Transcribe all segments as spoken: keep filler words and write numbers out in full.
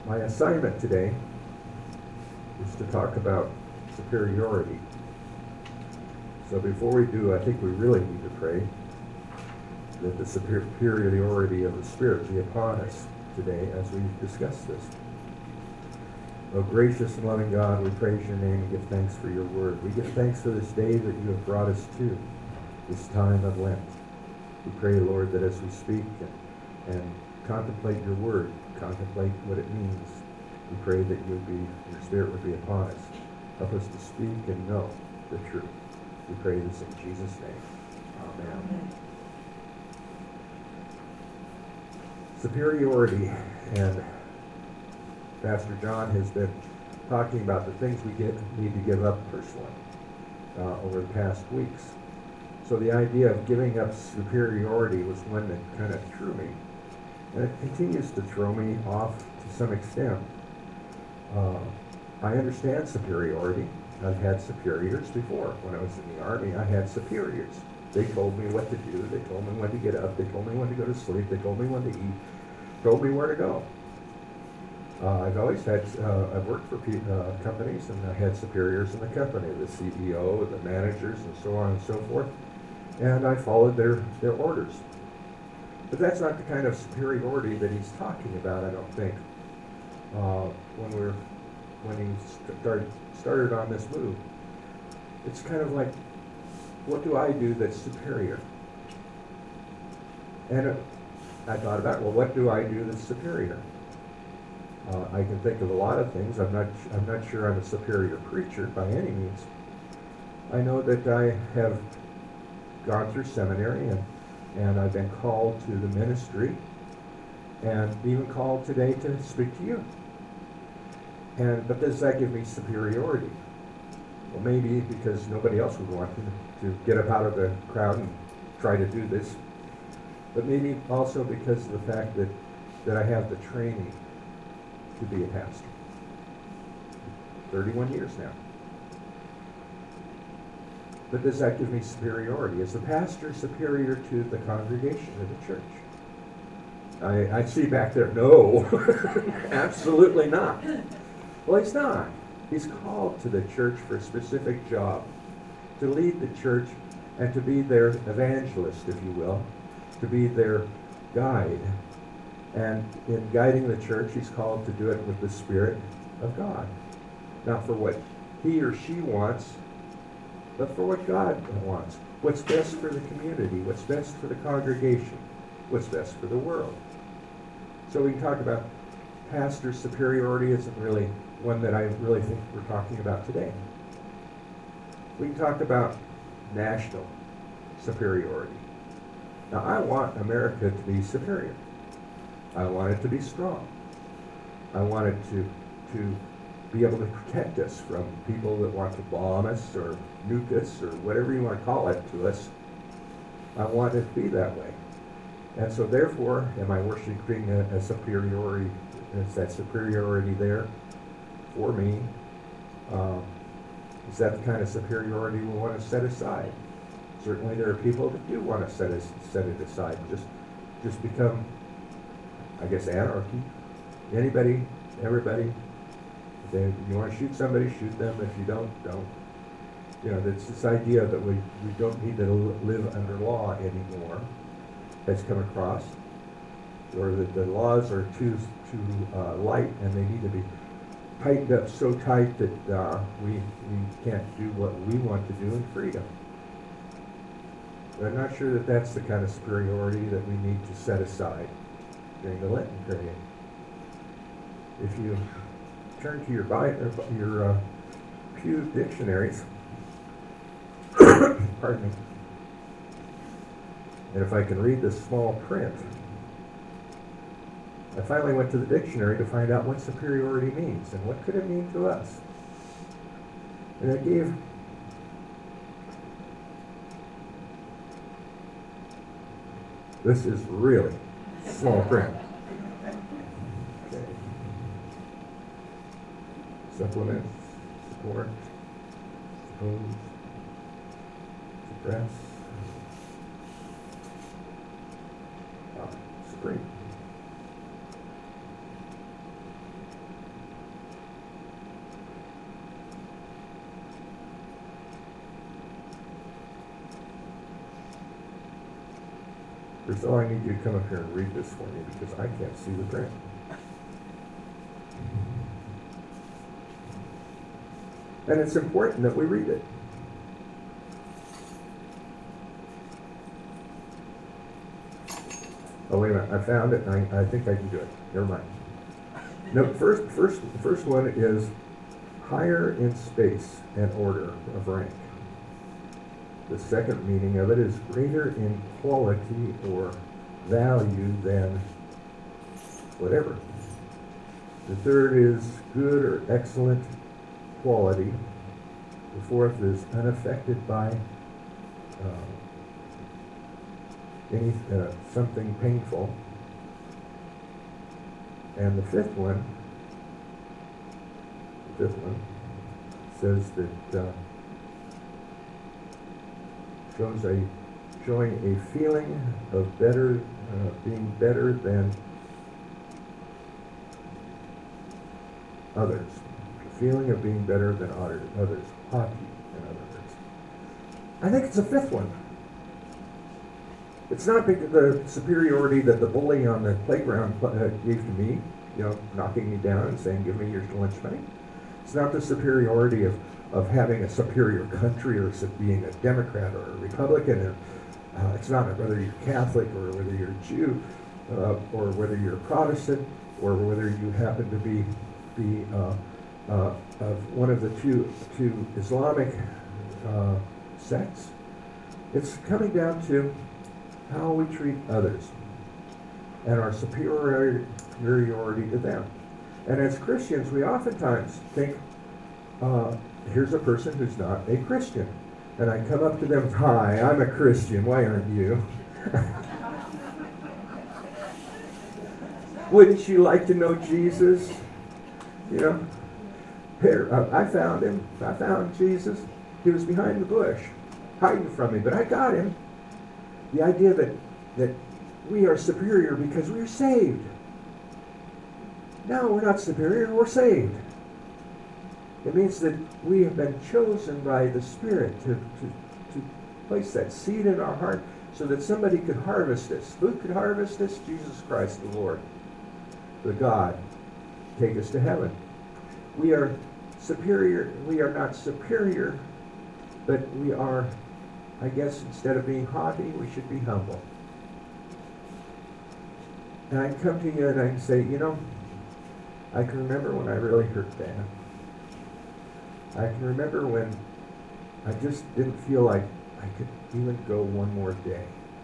My assignment today is to talk about superiority. So before we do, I think we really need to pray that the superiority of the Spirit be upon us today as we discuss this. Oh, gracious and loving God, we praise your name and give thanks for your word. We give thanks for this day that you have brought us to, this time of Lent. We pray, Lord, that as we speak and, and contemplate your word, contemplate what it means, we pray that you'll be, your Spirit would be upon us. Help us to speak and know the truth. We pray this in Jesus' name. Amen. Amen. Superiority, and Pastor John has been talking about the things we get, need to give up personally uh, over the past weeks. So the idea of giving up superiority was one that kind of threw me, and it continues to throw me off to some extent. Uh, I understand superiority. I've had superiors before. When I was in the Army, I had superiors. They told me what to do. They told me when to get up. They told me when to go to sleep. They told me when to eat. Told me where to go. Uh, I've always had, uh, I've worked for pe- uh, companies, and I had superiors in the company, the C E O, the managers, and so on and so forth. And I followed their, their orders. But that's not the kind of superiority that he's talking about, I don't think. Uh, when we're, when he started, started on this move, it's kind of like, what do I do that's superior? And uh, I thought about, well, what do I do that's superior? Uh, I can think of a lot of things. I'm not, I'm not sure I'm a superior preacher by any means. I know that I have gone through seminary, and, and I've been called to the ministry, and even called today to speak to you. And but does that give me superiority? Well, maybe because nobody else would want to, to get up out of the crowd and try to do this. But maybe also because of the fact that, that I have the training to be a pastor. thirty-one years now. But does that give me superiority? Is the pastor superior to the congregation of the church? I, I see back there, no, absolutely not. Well, he's not. He's called to the church for a specific job, to lead the church and to be their evangelist, if you will, to be their guide. And in guiding the church, he's called to do it with the Spirit of God. Not for what he or she wants, but for what God wants. What's best for the community, what's best for the congregation, what's best for the world. So we can talk about pastor superiority isn't really one that I really think we're talking about today. We can talk about national superiority. Now, I want America to be superior. I want it to be strong. I want it to, to be able to protect us from people that want to bomb us or nuke us or whatever you want to call it to us. I want it to be that way. And so therefore, am I worshiping a, a superiority? Is that superiority there for me? Um, is that the kind of superiority we want to set aside? Certainly there are people that do want to set, us, set it aside. Just, just become, I guess, anarchy. Anybody, everybody. If they, you want to shoot somebody, shoot them. If you don't, don't. You know, it's this idea that we, we don't need to live under law anymore has come across, or that the laws are too too uh, light and they need to be tightened up so tight that uh, we, we can't do what we want to do in freedom. But I'm not sure that that's the kind of superiority that we need to set aside during the Lenten period. If you turn to your Bible, your uh, Pew dictionaries, pardon me, and if I can read this small print, I finally went to the dictionary to find out what superiority means and what could it mean to us. And it gave this is really small print. Okay. Supplement, support, suppose, suppress, uh, supreme. Priscilla, I need you to come up here and read this for me because I can't see the print. And it's important that we read it. Oh, wait a minute. I found it, and I, I think I can do it. Never mind. No, first, first, the first one is higher in space and order of rank. The second meaning of it is greater in quality or value than whatever. The third is good or excellent quality. The fourth is unaffected by uh, any uh, something painful. And the fifth one, the fifth one says that uh, shows a showing a feeling of better, uh, being better than others. A feeling of being better than others. Haughty, in other words. I think it's the fifth one. It's not the superiority that the bully on the playground gave to me, you know, knocking me down and saying, give me your lunch money. It's not the superiority of, of having a superior country or being a Democrat or a Republican. Uh, it's not whether you're Catholic or whether you're a Jew uh, or whether you're a Protestant or whether you happen to be, be uh, uh, of one of the two, two Islamic uh, sects. It's coming down to how we treat others and our superiority to them. And as Christians, we oftentimes think, uh, here's a person who's not a Christian. And I come up to them, hi, I'm a Christian, why aren't you? Wouldn't you like to know Jesus? You know, here, uh, I found him, I found Jesus. He was behind the bush, hiding from me, but I got him. The idea that, that we are superior because we are saved. No, we're not superior, we're saved. It means that we have been chosen by the Spirit to, to, to place that seed in our heart so that somebody could harvest this. Who could harvest this? Jesus Christ the Lord, the God. Take us to heaven. We are superior, we are not superior, but we are, I guess, instead of being haughty, we should be humble. And I come to you and I can say, you know, I can remember when I really hurt Dad. I can remember when I just didn't feel like I could even go one more day.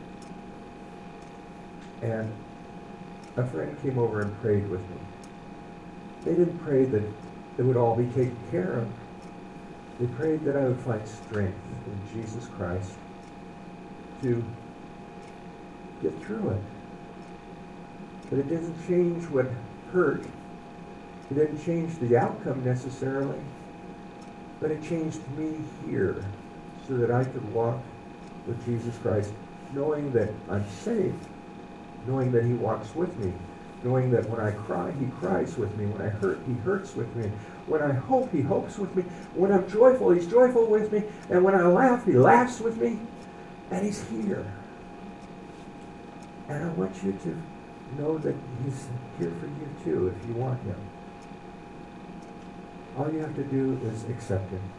And a friend came over and prayed with me. They didn't pray that it would all be taken care of. They prayed that I would find strength in Jesus Christ to get through it. But it didn't change what hurt. It didn't change the outcome necessarily. But it changed me here so that I could walk with Jesus Christ, knowing that I'm saved, knowing that he walks with me, knowing that when I cry, he cries with me. When I hurt, he hurts with me. When I hope, he hopes with me. When I'm joyful, he's joyful with me. And when I laugh, he laughs with me. And he's here. And I want you to know that he's here for you too if you want him. All you have to do is accept him.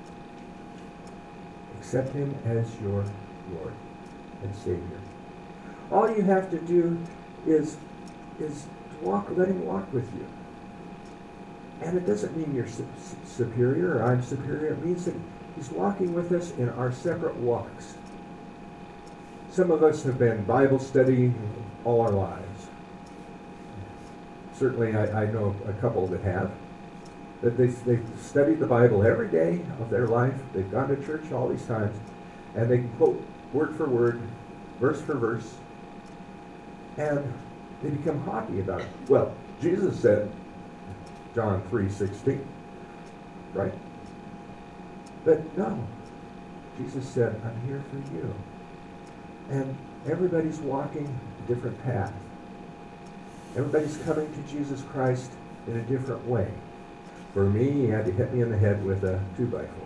Accept him as your Lord and Savior. All you have to do is, is walk, let him walk with you. And it doesn't mean you're su- superior or I'm superior. It means that he's walking with us in our separate walks. Some of us have been Bible studying all our lives. Certainly I, I know a couple that have. That they, they've studied the Bible every day of their life. They've gone to church all these times. And they can quote word for word, verse for verse. And they become haughty about it. Well, Jesus said, John three sixteen, right? But no, Jesus said, I'm here for you. And everybody's walking a different path. Everybody's coming to Jesus Christ in a different way. For me, he had to hit me in the head with a two by four.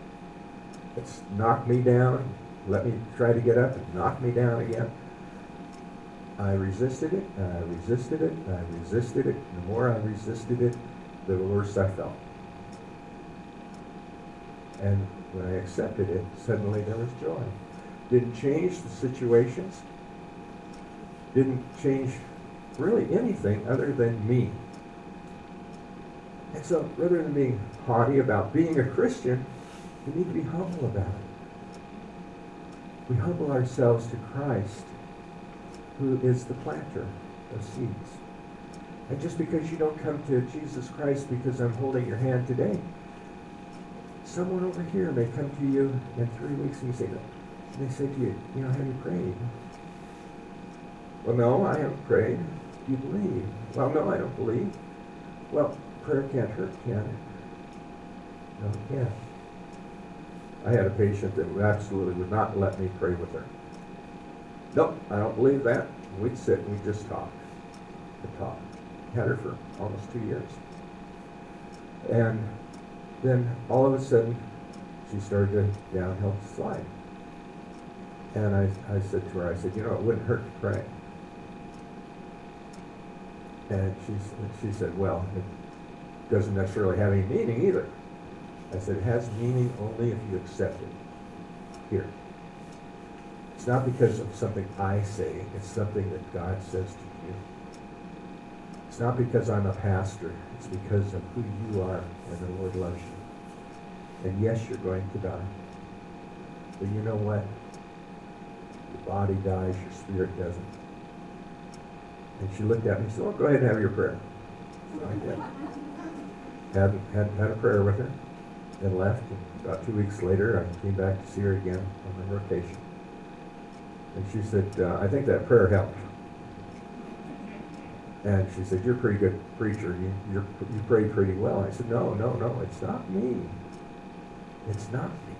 It's knocked me down, let me try to get up and knock me down again. I resisted it, and I resisted it, and I resisted it. The more I resisted it, the worse I felt. And when I accepted it, suddenly there was joy. Didn't change the situations. Didn't change really anything other than me. And so rather than being haughty about being a Christian, we need to be humble about it. We humble ourselves to Christ, who is the planter of seeds. And just because you don't come to Jesus Christ because I'm holding your hand today, someone over here may come to you in three weeks and you say, and they say to you, you know, have you prayed? Well, no, I haven't prayed. Do you believe? Well, no, I don't believe. Well, prayer can't hurt, can it? No, it can't. I had a patient that absolutely would not let me pray with her. Nope, I don't believe that. We'd sit and we'd just talk. We'd talk. Had her for almost two years. And then all of a sudden, she started to downhill slide. And I, I said to her, I said, you know, it wouldn't hurt to pray. And she, she said, well, it doesn't necessarily have any meaning either. I said, it has meaning only if you accept it. Here. It's not because of something I say. It's something that God says to you. It's not because I'm a pastor. It's because of who you are and the Lord loves you. And yes, you're going to die. But you know what? Your body dies, your spirit doesn't. And she looked at me and said, oh, go ahead and have your prayer. So I did. Had, had, had a prayer with her. Then left. And about two weeks later, I came back to see her again on the rotation. And she said, uh, I think that prayer helped. And she said, you're a pretty good preacher. You, you're, you pray pretty well. I said, no, no, no, it's not me. It's not me.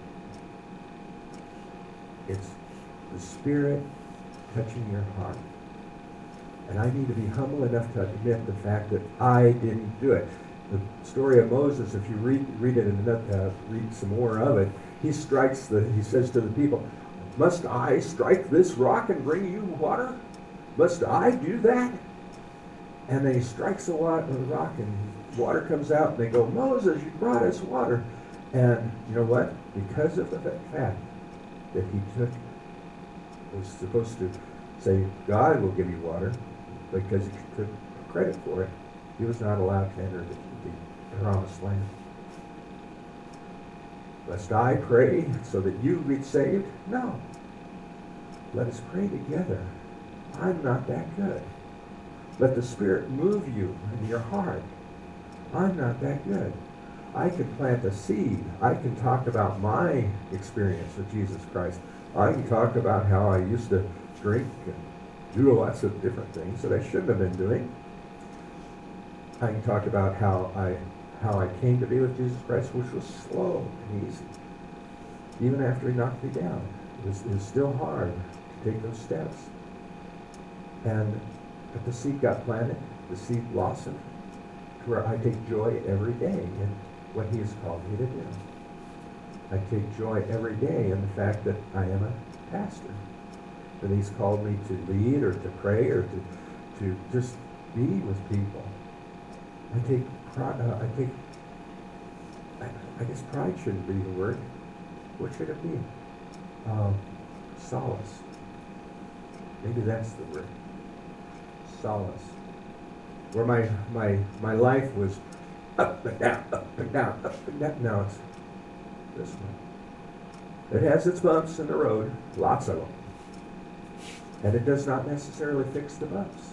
It's the Spirit touching your heart. And I need to be humble enough to admit the fact that I didn't do it. The story of Moses, if you read read it and uh, read some more of it, he strikes the. He says to the people, "Must I strike this rock and bring you water? Must I do that?" And then he strikes the rock, and water comes out, and they go, "Moses, you brought us water." And you know what? Because of the fact that he took, was supposed to say, "God will give you water," because he took credit for it, he was not allowed to enter the, the promised land. Lest I pray so that you be saved? No. Let us pray together. I'm not that good. Let the Spirit move you in your heart. I'm not that good. I can plant a seed. I can talk about my experience with Jesus Christ. I can talk about how I used to drink and do lots of different things that I shouldn't have been doing. I can talk about how I how I came to be with Jesus Christ, which was slow and easy. Even after he knocked me down, it was, it was still hard to take those steps. And but the seed got planted, the seed blossomed, to where I take joy every day in what he has called me to do. I take joy every day in the fact that I am a pastor, that he's called me to lead or to pray or to, to just be with people. I take pride, uh, I take, I, I guess pride shouldn't be the word. What should it be? Um, solace. Maybe that's the word. Solace. Where my, my, my life was up and down, up and down, up and down. Now it's this one. It has its bumps in the road, lots of them. And it does not necessarily fix the bumps.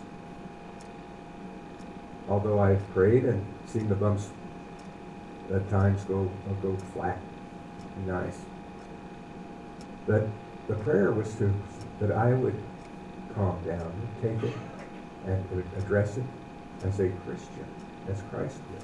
Although I've prayed and seen the bumps at times go go flat, nice. But the prayer was to that I would calm down, take it, and would address it as a Christian, as Christ did.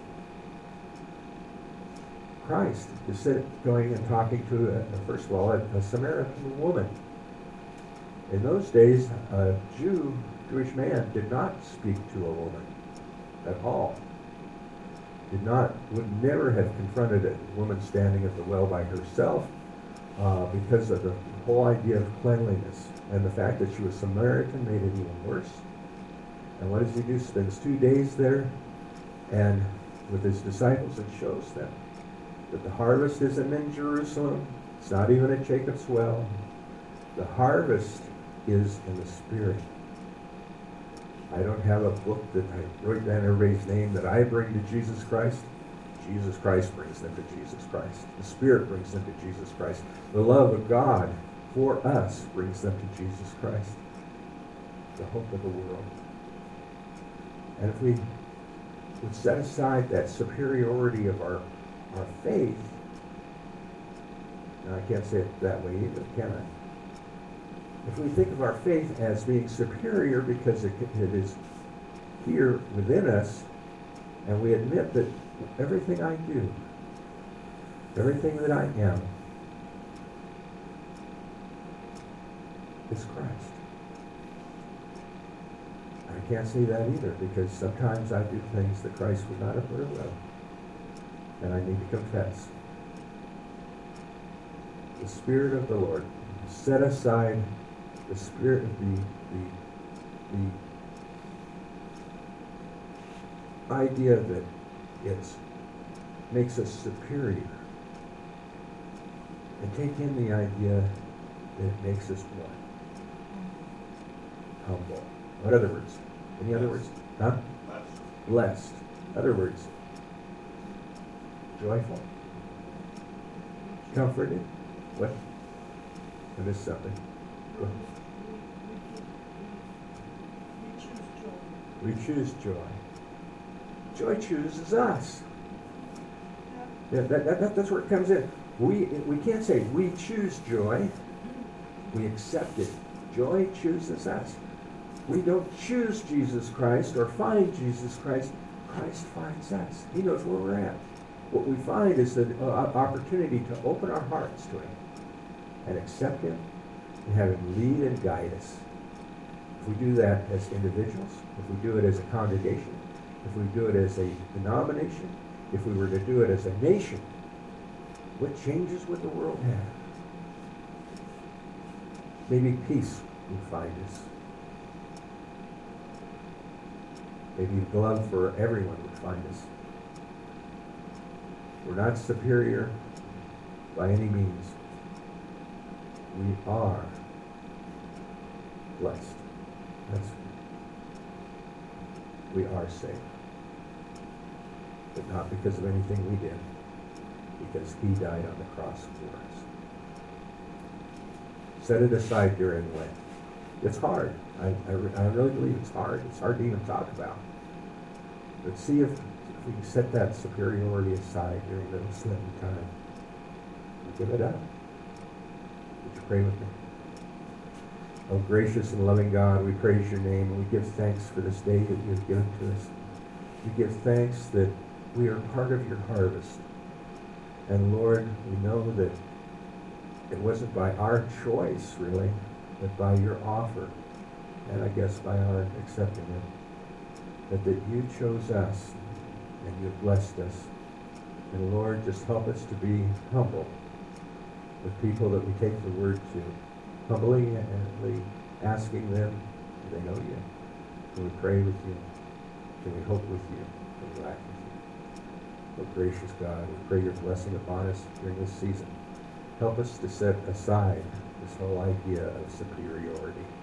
Christ is going and talking to, a, first of all, a, a Samaritan woman. In those days, a Jew, Jewish man did not speak to a woman at all. Did not, would never have confronted a woman standing at the well by herself uh, because of the whole idea of cleanliness And the fact that she was Samaritan made it even worse. And what does he do? Spends two days there and with his disciples and shows them that the harvest isn't in Jerusalem. It's not even at Jacob's well. The harvest is in the Spirit. I don't have a book that I wrote down everybody's name that I bring to Jesus Christ. Jesus Christ brings them to Jesus Christ. The Spirit brings them to Jesus Christ. The love of God for us brings them to Jesus Christ, the hope of the world. And if we would set aside that superiority of our, our faith, and I can't say it that way either, can I? If we think of our faith as being superior because it, it is here within us, and we admit that everything I do, everything that I am, is Christ. I can't say that either because sometimes I do things that Christ would not approve of, and I need to confess. The Spirit of the Lord, set aside the spirit of the, the, the idea that it makes us superior, and take in the idea that it makes us what? Humble. What other words? Any other words? Huh? Blessed. Blessed. Other words? Joyful. Comforted. What? I missed something. What? We choose joy. Joy chooses us. Yeah, that, that, that, that's where it comes in. We, we can't say we choose joy. We accept it. Joy chooses us. We don't choose Jesus Christ or find Jesus Christ. Christ finds us. He knows where we're at. What we find is the uh, opportunity to open our hearts to Him and accept Him and have Him lead and guide us. If we do that as individuals, if we do it as a congregation, if we do it as a denomination, if we were to do it as a nation, what changes would the world have? Maybe peace would find us. Maybe love for everyone would find us. We're not superior by any means. We are blessed. That's, we are saved. But not because of anything we did, because He died on the cross for us. Set it aside during Lent. It's hard. I, I, I really believe it's hard. It's hard to even talk about. But see if, if we can set that superiority aside during this Lenten time and give it up. Would you pray with me? Oh, gracious and loving God, we praise your name and we give thanks for this day that you have given to us. We give thanks that we are part of your harvest. And Lord, we know that it wasn't by our choice, really, but by your offer, and I guess by our accepting it, but that you chose us and you've blessed us. And Lord, just help us to be humble with people that we take the word to. Humbly and asking them, do they know you? Can we pray with you? Can we hope with you? Can we act with you? Oh, gracious God, we pray your blessing upon us during this season. Help us to set aside this whole idea of superiority.